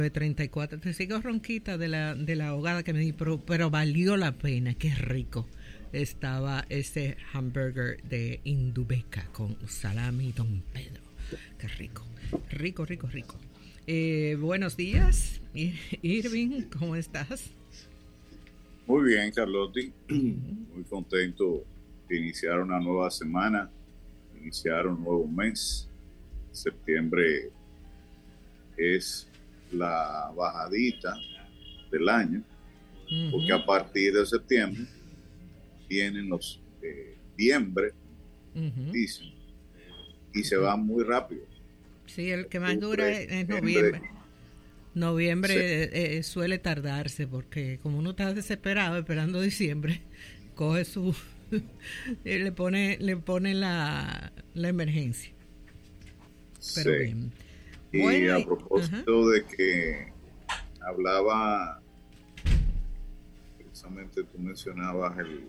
34. Te sigo ronquita de la ahogada que me di, pero valió la pena. Qué rico estaba ese hamburger de Indubeca con salami Don Pedro. Qué rico, rico, rico, rico. Buenos días, Irving, ¿cómo estás? Muy bien, Carlotti. Muy contento de iniciar una nueva semana, iniciar un nuevo mes. Septiembre es la bajadita del año, porque a partir de septiembre vienen los noviembre, dicen, y se van muy rápido. Sí, el que más dura es noviembre. Noviembre sí. Suele tardarse porque como uno está desesperado esperando diciembre, coge su le pone la emergencia. Pero sí. bien. Y bueno, a propósito de que hablaba, precisamente tú mencionabas el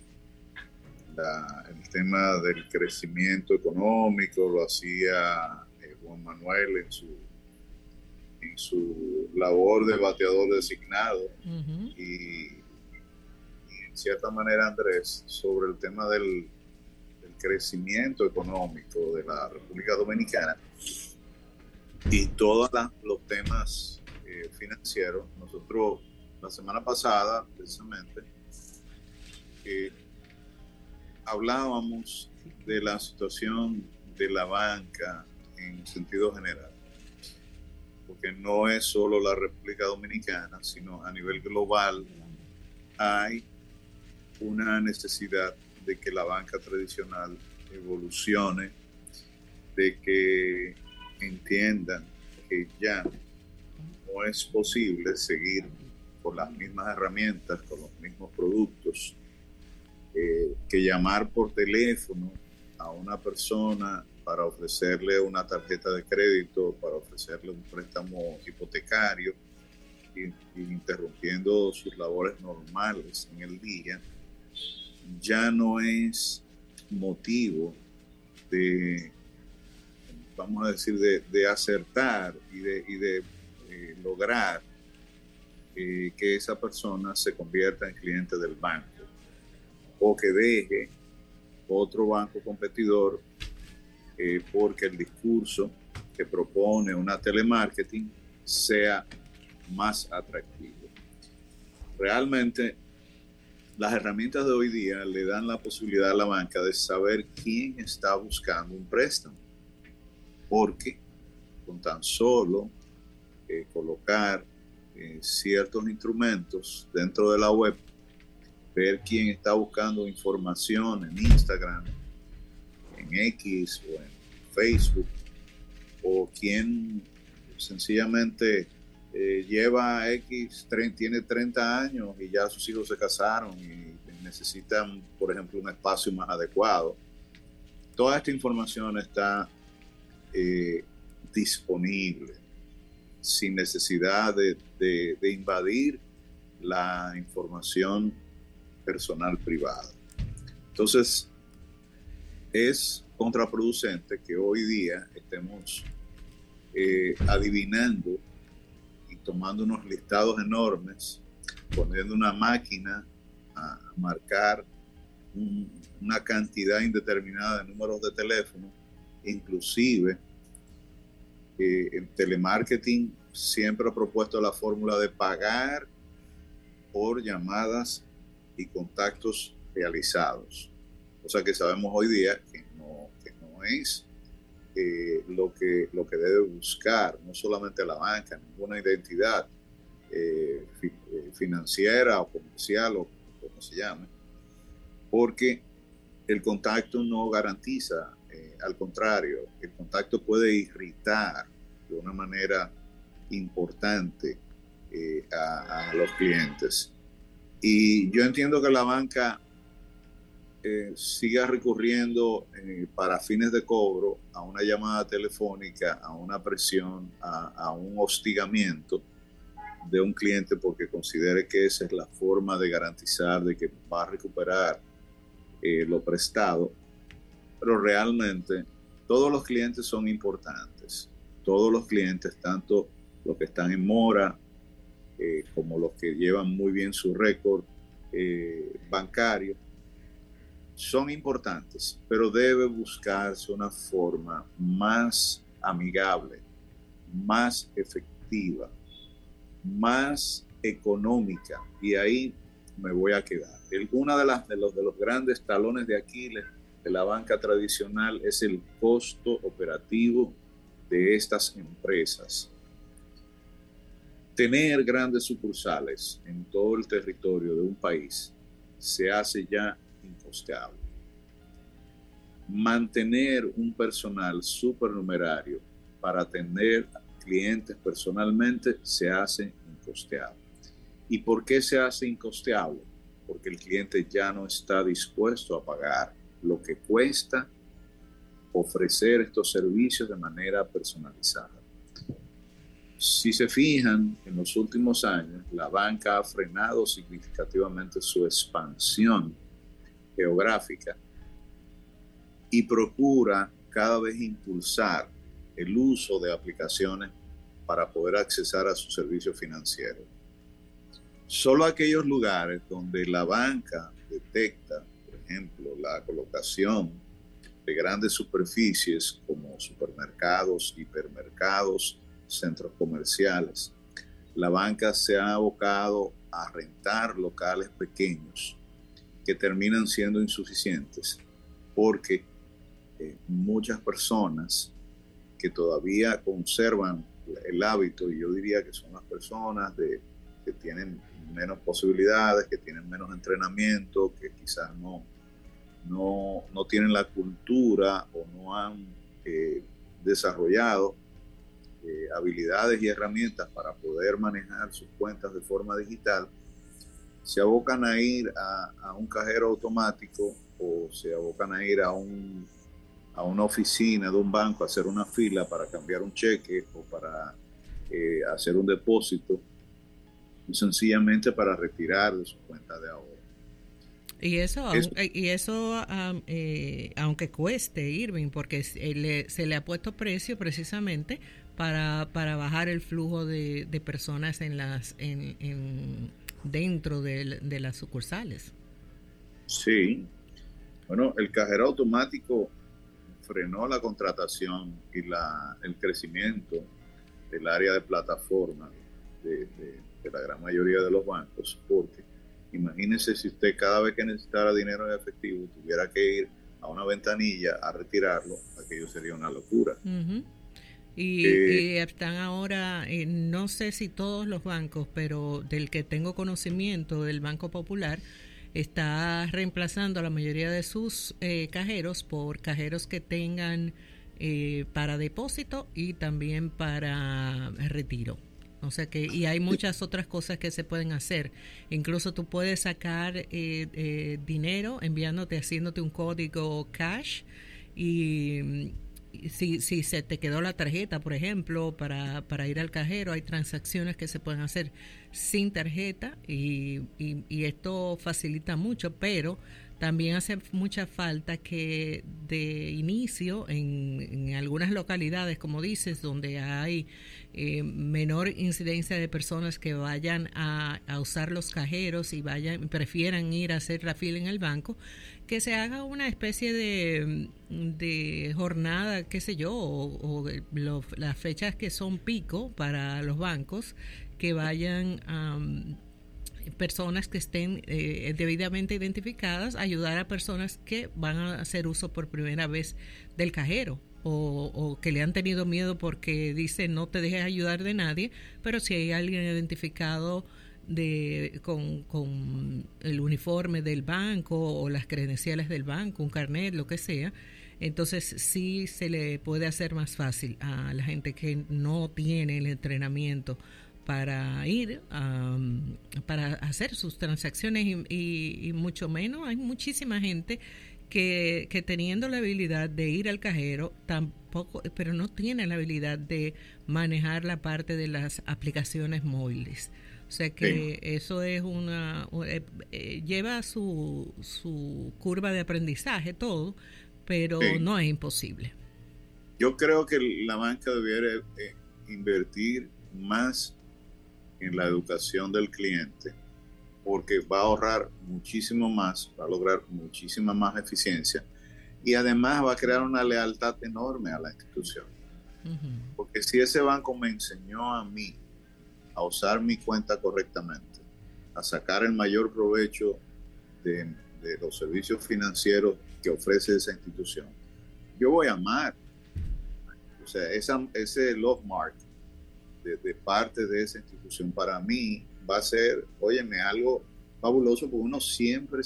tema del crecimiento económico, lo hacía Juan Manuel en su labor de bateador designado, y en cierta manera, Andrés, sobre el tema del crecimiento económico de la República Dominicana y todos los temas financieros. Nosotros la semana pasada precisamente hablábamos de la situación de la banca en sentido general, porque no es solo la República Dominicana, sino a nivel global hay una necesidad de que la banca tradicional evolucione, de que entiendan que ya no es posible seguir con las mismas herramientas, con los mismos productos, que llamar por teléfono a una persona para ofrecerle una tarjeta de crédito, para ofrecerle un préstamo hipotecario, interrumpiendo sus labores normales en el día, ya no es motivo de, vamos a decir, de acertar y de lograr que esa persona se convierta en cliente del banco, o que deje otro banco competidor porque el discurso que propone una telemarketing sea más atractivo. Realmente las herramientas de hoy día le dan la posibilidad a la banca de saber quién está buscando un préstamo, porque con tan solo colocar ciertos instrumentos dentro de la web, ver quién está buscando información en Instagram, en X o en Facebook, o quién sencillamente lleva X, tiene 30 años y ya sus hijos se casaron y necesitan, por ejemplo, un espacio más adecuado. Toda esta información está disponible sin necesidad de invadir la información personal privada. Entonces, es contraproducente que hoy día estemos adivinando y tomando unos listados enormes, poniendo una máquina a marcar una cantidad indeterminada de números de teléfono. Inclusive el telemarketing siempre ha propuesto la fórmula de pagar por llamadas y contactos realizados, cosa que sabemos hoy día que no es lo que debe buscar no solamente la banca, ninguna identidad financiera o comercial o como se llame, porque el contacto no garantiza, al contrario, el contacto puede irritar de una manera importante a los clientes. Y yo entiendo que la banca siga recurriendo para fines de cobro a una llamada telefónica, a una presión, a un hostigamiento de un cliente porque considere que esa es la forma de garantizar de que va a recuperar lo prestado. Pero realmente todos los clientes son importantes, todos los clientes, tanto los que están en mora, como los que llevan muy bien su récord bancario, son importantes, pero debe buscarse una forma más amigable, más efectiva, más económica, y ahí me voy a quedar. Una de los grandes talones de Aquiles de la banca tradicional es el costo operativo de estas empresas. Tener grandes sucursales en todo el territorio de un país se hace ya incosteable. Mantener un personal supernumerario para atender clientes personalmente se hace incosteable. ¿Y por qué se hace incosteable? Porque el cliente ya no está dispuesto a pagar lo que cuesta ofrecer estos servicios de manera personalizada. Si se fijan, en los últimos años, la banca ha frenado significativamente su expansión geográfica y procura cada vez impulsar el uso de aplicaciones para poder accesar a sus servicios financieros. Solo aquellos lugares donde la banca detecta, por ejemplo, la colocación de grandes superficies como supermercados, hipermercados, centros comerciales, la banca se ha abocado a rentar locales pequeños que terminan siendo insuficientes porque muchas personas que todavía conservan el hábito, y yo diría que son las personas que tienen menos posibilidades, que tienen menos entrenamiento, que quizás no tienen la cultura o no han desarrollado habilidades y herramientas para poder manejar sus cuentas de forma digital, se abocan a ir a un cajero automático o se abocan a ir a una oficina de un banco a hacer una fila para cambiar un cheque o para hacer un depósito, sencillamente para retirar de su cuenta de ahorro. Y eso aunque cueste, Irving, porque se le ha puesto precio precisamente para bajar el flujo de personas dentro de las sucursales. Sí. Bueno, el cajero automático frenó la contratación y el crecimiento del área de plataforma de la gran mayoría de los bancos, porque imagínese si usted cada vez que necesitara dinero en efectivo tuviera que ir a una ventanilla a retirarlo, aquello sería una locura. Uh-huh. Y están ahora, no sé si todos los bancos, pero del que tengo conocimiento, del Banco Popular, está reemplazando a la mayoría de sus cajeros por cajeros que tengan para depósito y también para retiro. O sea que, y hay muchas otras cosas que se pueden hacer. Incluso tú puedes sacar dinero haciéndote un código cash, y si se te quedó la tarjeta, por ejemplo, para ir al cajero, hay transacciones que se pueden hacer sin tarjeta y esto facilita mucho, pero también hace mucha falta que de inicio en algunas localidades, como dices, donde hay menor incidencia de personas que vayan a usar los cajeros y prefieran ir a hacer la fila en el banco, que se haga una especie de jornada, qué sé yo, o las fechas que son pico para los bancos, que vayan personas que estén debidamente identificadas, ayudar a personas que van a hacer uso por primera vez del cajero o que le han tenido miedo porque dicen no te dejes ayudar de nadie, pero si hay alguien identificado con el uniforme del banco o las credenciales del banco, un carnet, lo que sea, entonces sí se le puede hacer más fácil a la gente que no tiene el entrenamiento para ir para hacer sus transacciones y mucho menos. Hay muchísima gente que teniendo la habilidad de ir al cajero tampoco, pero no tiene la habilidad de manejar la parte de las aplicaciones móviles. O sea que sí, eso es lleva su curva de aprendizaje todo, pero sí, no es imposible. Yo creo que la banca debiera invertir más en la educación del cliente, porque va a ahorrar muchísimo más, va a lograr muchísima más eficiencia y además va a crear una lealtad enorme a la institución. Porque si ese banco me enseñó a mí a usar mi cuenta correctamente, a sacar el mayor provecho de los servicios financieros que ofrece esa institución, yo voy a amar. O sea, ese love mark de parte de esa institución para mí va a ser, óyeme, algo fabuloso, porque uno siempre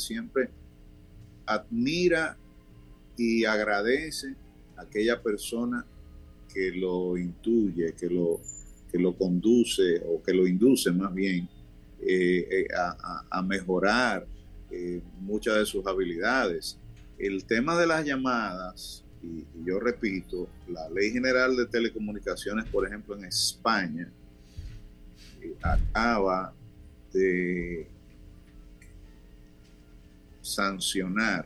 admira y agradece a aquella persona que lo intuye, que lo conduce o que lo induce más bien a mejorar muchas de sus habilidades. El tema de las llamadas, y yo repito, la Ley General de Telecomunicaciones, por ejemplo, en España, acaba de sancionar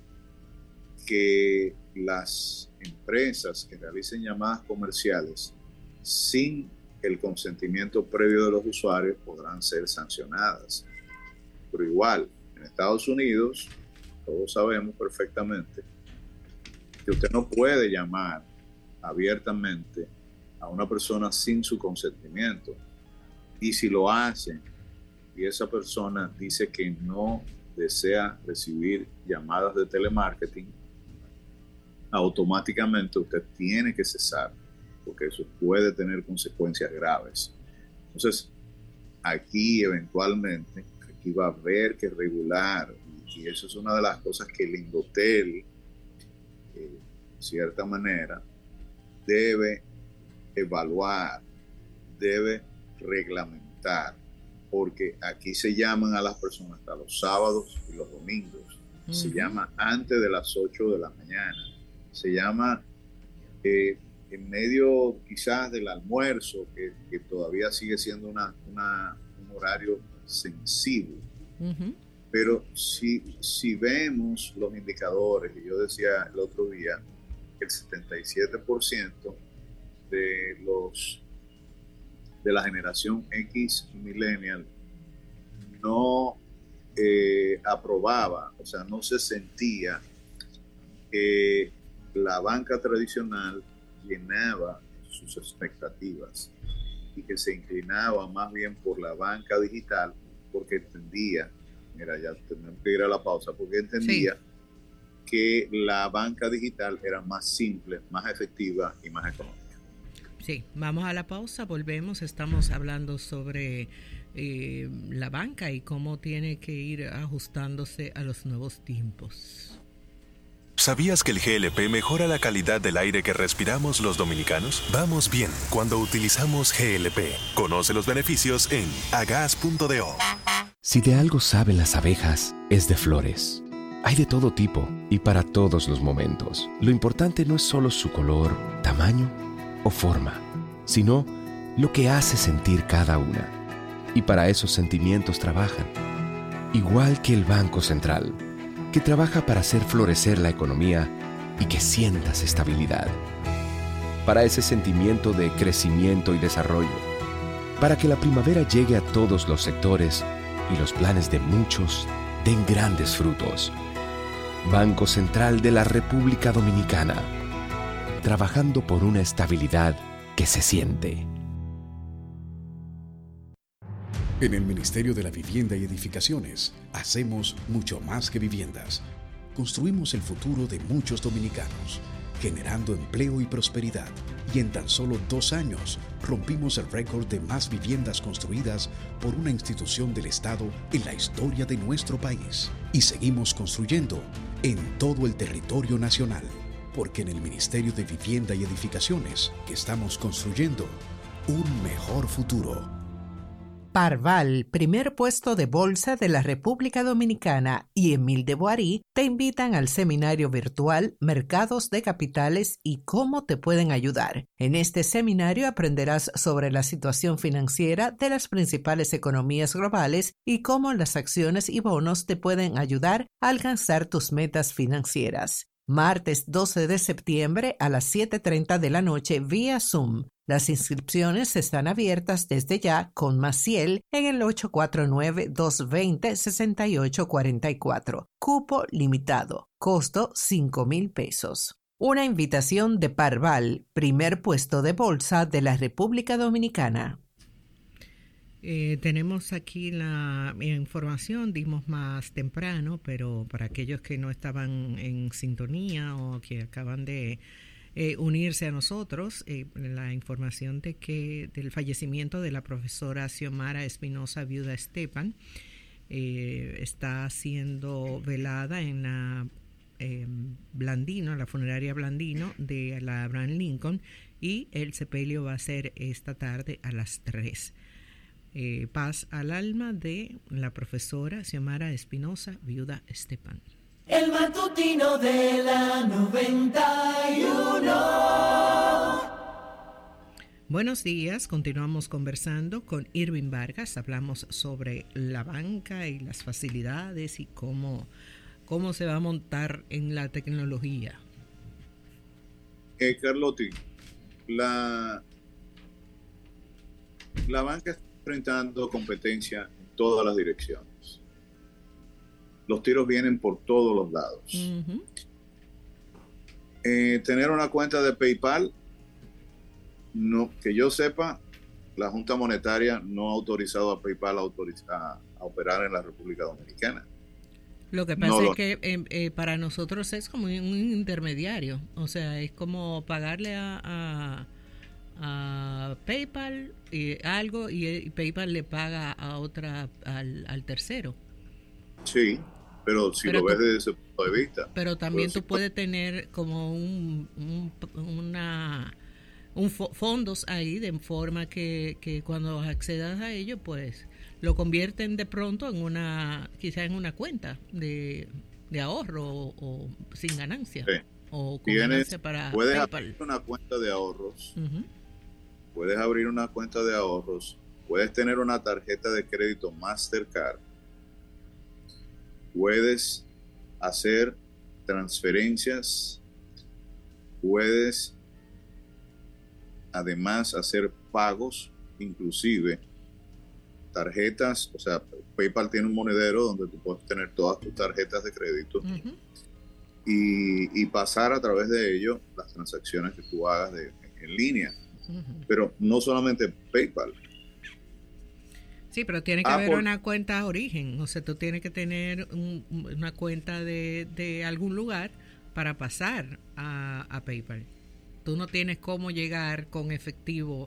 que las empresas que realicen llamadas comerciales sin el consentimiento previo de los usuarios podrán ser sancionadas. Pero igual, en Estados Unidos, todos sabemos perfectamente que usted no puede llamar abiertamente a una persona sin su consentimiento. Y si lo hace y esa persona dice que no desea recibir llamadas de telemarketing, automáticamente usted tiene que cesar, porque eso puede tener consecuencias graves. Entonces, aquí eventualmente, aquí va a haber que regular, y eso es una de las cosas que el Indotel, de cierta manera, debe evaluar, debe reglamentar, porque aquí se llaman a las personas hasta los sábados y los domingos, se llama antes de las 8 de la mañana, se llama en medio quizás del almuerzo, que todavía sigue siendo un horario sensible. Pero si vemos los indicadores, y yo decía el otro día, que el 77% de la generación X millennial no aprobaba, o sea, no se sentía que la banca tradicional llenaba sus expectativas y que se inclinaba más bien por la banca digital, porque entendía, mira, ya tenemos que ir a la pausa, porque entendía que la banca digital era más simple, más efectiva y más económica. Sí, vamos a la pausa, volvemos, estamos hablando sobre la banca y cómo tiene que ir ajustándose a los nuevos tiempos. ¿Sabías que el GLP mejora la calidad del aire que respiramos los dominicanos? Vamos bien cuando utilizamos GLP. Conoce los beneficios en agas.do. Si de algo saben las abejas, es de flores. Hay de todo tipo y para todos los momentos. Lo importante no es solo su color, tamaño o forma, sino lo que hace sentir cada una. Y para esos sentimientos trabajan. Igual que el Banco Central, que trabaja para hacer florecer la economía y que sientas estabilidad. Para ese sentimiento de crecimiento y desarrollo. Para que la primavera llegue a todos los sectores y los planes de muchos den grandes frutos. Banco Central de la República Dominicana. Trabajando por una estabilidad que se siente. En el Ministerio de la Vivienda y Edificaciones hacemos mucho más que viviendas. Construimos el futuro de muchos dominicanos, generando empleo y prosperidad. Y en tan solo 2 años rompimos el récord de más viviendas construidas por una institución del Estado en la historia de nuestro país. Y seguimos construyendo en todo el territorio nacional, porque en el Ministerio de Vivienda y Edificaciones que estamos construyendo un mejor futuro. Parval, primer puesto de bolsa de la República Dominicana, y Emil de Boirí te invitan al seminario virtual Mercados de Capitales y cómo te pueden ayudar. En este seminario aprenderás sobre la situación financiera de las principales economías globales y cómo las acciones y bonos te pueden ayudar a alcanzar tus metas financieras. Martes 12 de septiembre a las 7:30 de la noche vía Zoom. Las inscripciones están abiertas desde ya con Maciel en el 849-220-6844. Cupo limitado. Costo $5,000. Una invitación de Parval, primer puesto de bolsa de la República Dominicana. Tenemos aquí la información, dimos más temprano, pero para aquellos que no estaban en sintonía o que acaban de unirse a nosotros, la información del fallecimiento de la profesora Xiomara Espinosa Viuda Estepan está siendo velada en la Blandino, la funeraria Blandino de la Abraham Lincoln, y el sepelio va a ser esta tarde a las 3. Paz al alma de la profesora Xiomara Espinosa Viuda Estepan. El matutino de la 91. Buenos días, continuamos conversando con Irving Vargas. Hablamos sobre la banca y las facilidades y cómo se va a montar en la tecnología. Carlotti, la banca está enfrentando competencia en todas las direcciones. Los tiros vienen por todos los lados. Uh-huh. Tener una cuenta de PayPal, no, que yo sepa, la Junta Monetaria no ha autorizado a PayPal a operar en la República Dominicana. Lo que pasa es que para nosotros es como un intermediario, o sea, es como pagarle a PayPal algo y PayPal le paga a otra al tercero. Sí, pero lo ves desde ese punto de vista. Pero también tú puedes tener como fondos ahí, de forma que cuando accedas a ello, pues lo convierten de pronto quizá en una cuenta de ahorro o sin ganancia. Sí. O con ganancia para puedes PayPal. Abrir una cuenta de ahorros. Uh-huh. Puedes abrir una cuenta de ahorros. Puedes tener una tarjeta de crédito Mastercard. Puedes hacer transferencias. Puedes además hacer pagos, inclusive tarjetas, o sea, PayPal tiene un monedero donde tú puedes tener todas tus tarjetas de crédito. Uh-huh. y pasar a través de ello las transacciones que tú hagas en línea. Uh-huh. Pero no solamente PayPal. Sí, pero tiene que haber una cuenta origen, o sea, tú tienes que tener una cuenta de algún lugar para pasar a PayPal. Tú no tienes cómo llegar con efectivo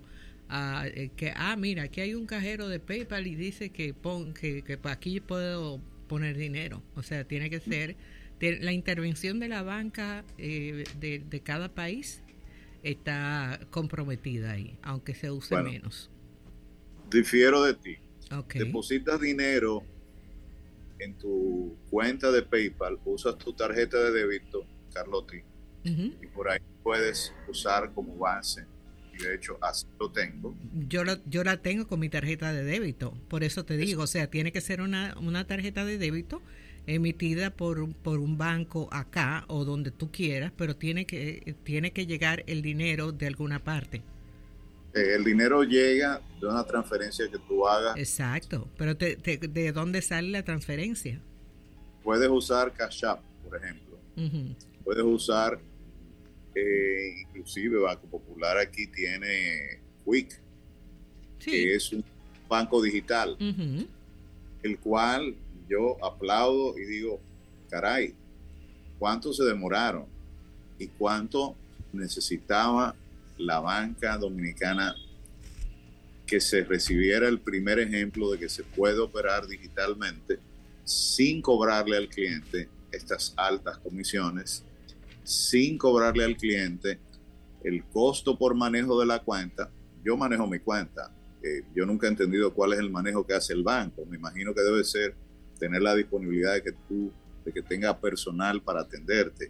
mira, aquí hay un cajero de PayPal y dice que aquí puedo poner dinero. O sea, tiene que ser la intervención de la banca de cada país está comprometida ahí, aunque se use menos. Difiero de ti. Okay. Depositas dinero en tu cuenta de PayPal, usas tu tarjeta de débito, Carlotti, uh-huh, y por ahí puedes usar como base. Y de hecho, así lo tengo. Yo la tengo con mi tarjeta de débito, por eso te digo, o sea, tiene que ser una tarjeta de débito emitida por un banco acá o donde tú quieras, pero tiene que llegar el dinero de alguna parte. El dinero llega de una transferencia que tú hagas. Exacto, pero ¿de dónde sale la transferencia? Puedes usar Cash App, por ejemplo. Uh-huh. Puedes usar, inclusive Banco Popular aquí tiene Quick, sí, que es un banco digital, uh-huh, el cual yo aplaudo y digo, caray, ¿cuánto se demoraron? ¿Y cuánto necesitaba la banca dominicana que se recibiera el primer ejemplo de que se puede operar digitalmente sin cobrarle al cliente estas altas comisiones, sin cobrarle al cliente el costo por manejo de la cuenta? Yo manejo mi cuenta. Yo nunca he entendido cuál es el manejo que hace el banco. Me imagino que debe ser tener la disponibilidad de que tenga personal para atenderte.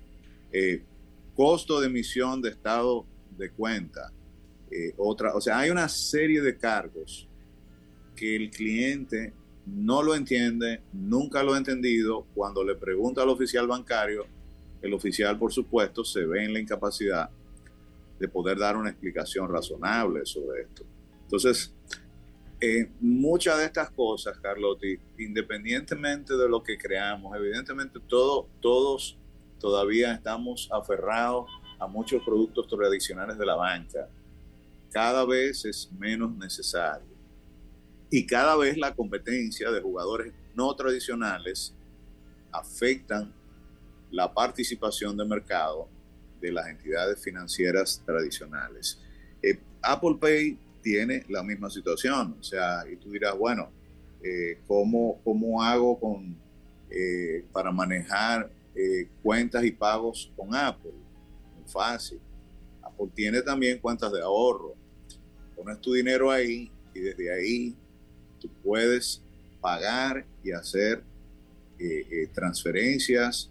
Costo de emisión de estado de cuenta, o sea, hay una serie de cargos que el cliente no lo entiende, nunca lo ha entendido. Cuando le pregunta al oficial bancario, el oficial, por supuesto, se ve en la incapacidad de poder dar una explicación razonable sobre esto. Entonces, muchas de estas cosas, Carlotti, independientemente de lo que creamos, evidentemente todos todavía estamos aferrados a muchos productos tradicionales de la banca. Cada vez es menos necesario. Y cada vez la competencia de jugadores no tradicionales afectan la participación de mercado de las entidades financieras tradicionales. Apple Pay tiene la misma situación, o sea, y tú dirás, bueno, ¿cómo hago para manejar cuentas y pagos con Apple? Muy fácil. Apple tiene también cuentas de ahorro. Pones tu dinero ahí y desde ahí tú puedes pagar y hacer transferencias,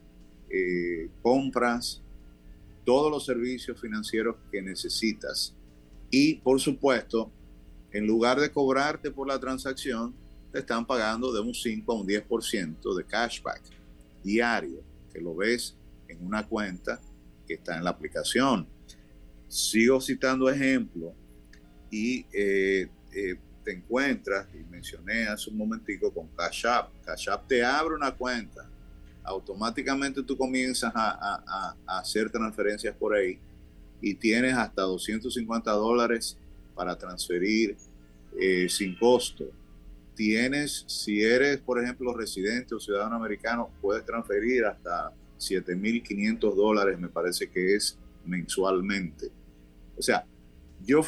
compras, todos los servicios financieros que necesitas. Y, por supuesto, en lugar de cobrarte por la transacción, te están pagando de un 5 a un 10% de cashback diario, que lo ves en una cuenta que está en la aplicación. Sigo citando ejemplos y te encuentras, y mencioné hace un momentico, con Cash App. Cash App te abre una cuenta. Automáticamente tú comienzas a hacer transferencias por ahí y tienes hasta $250 para transferir sin costo. Tienes, si eres, por ejemplo, residente o ciudadano americano, puedes transferir hasta $7,500, me parece que es mensualmente. O sea, yo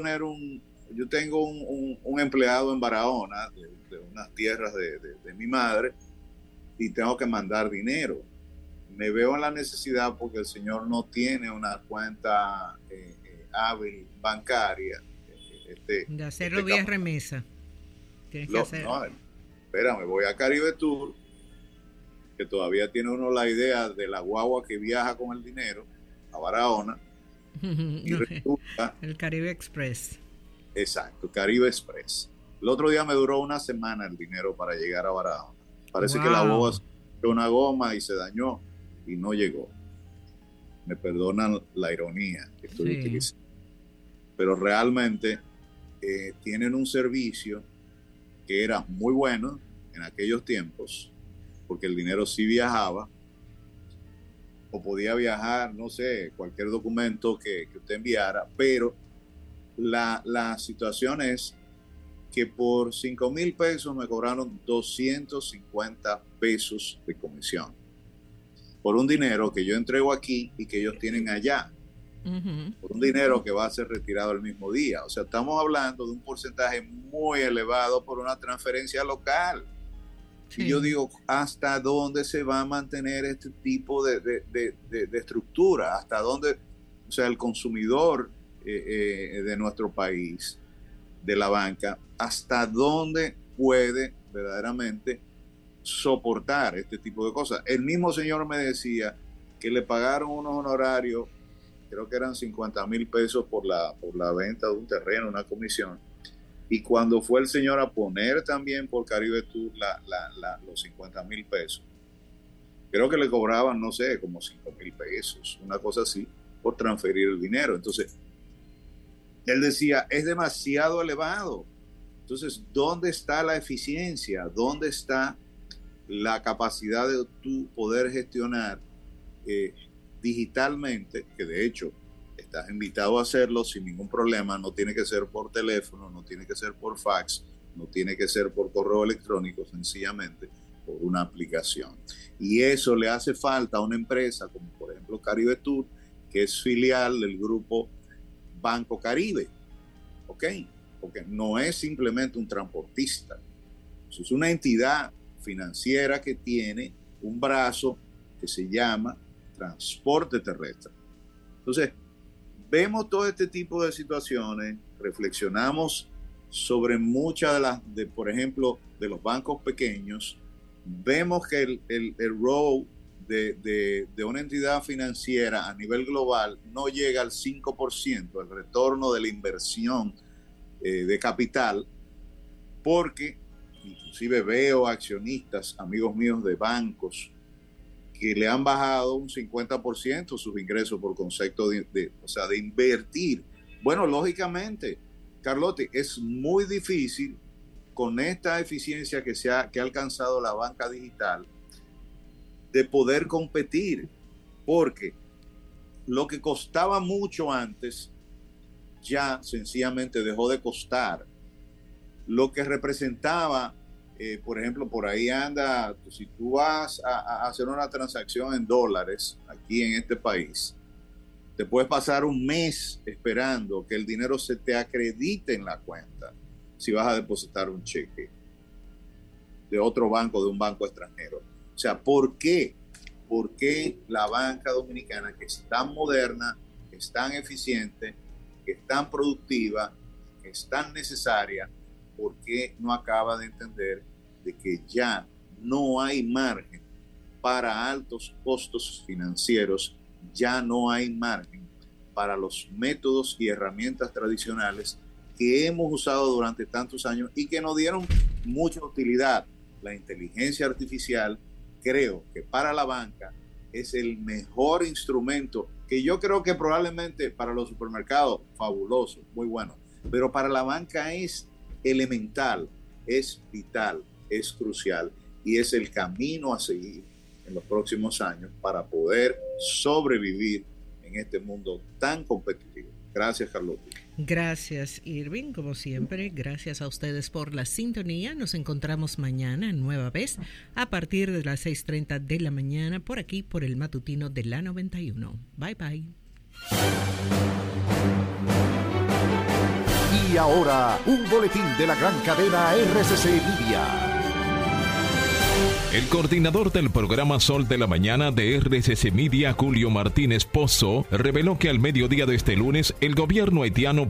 tengo un empleado en Barahona, de unas tierras de mi madre, y tengo que mandar dinero. Me veo en la necesidad porque el señor no tiene una cuenta hábil bancaria. De hacerlo vía remesa. Tienes que hacer. No, espérame, voy a Caribe Tour, que todavía tiene uno la idea de la guagua que viaja con el dinero a Barahona. Y resulta, el Caribe Express. Exacto, Caribe Express. El otro día me duró una semana el dinero para llegar a Barahona. Parece que la guagua fue una goma y se dañó y no llegó. Me perdonan la ironía que estoy utilizando. Pero realmente tienen un servicio que era muy bueno en aquellos tiempos, porque el dinero sí viajaba, o podía viajar, no sé, cualquier documento que usted enviara, pero la situación es que por $5,000 me cobraron 250 pesos de comisión por un dinero que yo entrego aquí y que ellos tienen allá, por un dinero que va a ser retirado el mismo día. O sea, estamos hablando de un porcentaje muy elevado por una transferencia local. Y yo digo, ¿hasta dónde se va a mantener este tipo de estructura? ¿Hasta dónde, o sea, el consumidor de nuestro país, de la banca, hasta dónde puede verdaderamente soportar este tipo de cosas? El mismo señor me decía que le pagaron unos honorarios, creo que eran $50,000 por la venta de un terreno, una comisión, y cuando fue el señor a poner también por Caribe Tour los $50,000, creo que le cobraban, no sé, como $5,000, una cosa así, por transferir el dinero. Entonces, él decía, es demasiado elevado. Entonces, ¿dónde está la eficiencia? ¿Dónde está la capacidad de tú poder gestionar digitalmente? Que de hecho, estás invitado a hacerlo sin ningún problema. No tiene que ser por teléfono, no tiene que ser por fax, no tiene que ser por correo electrónico, sencillamente por una aplicación. Y eso le hace falta a una empresa como por ejemplo Caribe Tour, que es filial del grupo Banco Caribe, ¿ok? Porque no es simplemente un transportista, es una entidad financiera que tiene un brazo que se llama transporte terrestre. Entonces, vemos todo este tipo de situaciones, reflexionamos sobre muchas por ejemplo, de los bancos pequeños, vemos que el role de una entidad financiera a nivel global no llega al 5%, el retorno de la inversión de capital, porque inclusive veo accionistas, amigos míos de bancos, que le han bajado un 50% sus ingresos por concepto de invertir. Bueno, lógicamente, Carlotti, es muy difícil con esta eficiencia que ha alcanzado la banca digital de poder competir, porque lo que costaba mucho antes ya sencillamente dejó de costar. Lo que representaba, por ejemplo, por ahí anda, si tú vas a hacer una transacción en dólares aquí en este país, te puedes pasar un mes esperando que el dinero se te acredite en la cuenta si vas a depositar un cheque de otro banco, de un banco extranjero. O sea, ¿por qué? ¿Por qué la banca dominicana, que es tan moderna, que es tan eficiente, que es tan productiva, que es tan necesaria, por qué no acaba de entender de que ya no hay margen para altos costos financieros, ya no hay margen para los métodos y herramientas tradicionales que hemos usado durante tantos años y que nos dieron mucha utilidad? La inteligencia artificial, creo que para la banca es el mejor instrumento, que yo creo que probablemente para los supermercados, fabuloso, muy bueno, pero para la banca es elemental, es vital, es crucial y es el camino a seguir en los próximos años para poder sobrevivir en este mundo tan competitivo. Gracias, Carlotti. Gracias, Irving. Como siempre, gracias a ustedes por la sintonía. Nos encontramos mañana, nueva vez, a partir de las 6:30 de la mañana, por aquí, por el matutino de la 91. Bye, bye. Y ahora, un boletín de la gran cadena RCC Media. El coordinador del programa Sol de la Mañana de RCC Media, Julio Martínez Pozo, reveló que al mediodía de este lunes, el gobierno haitiano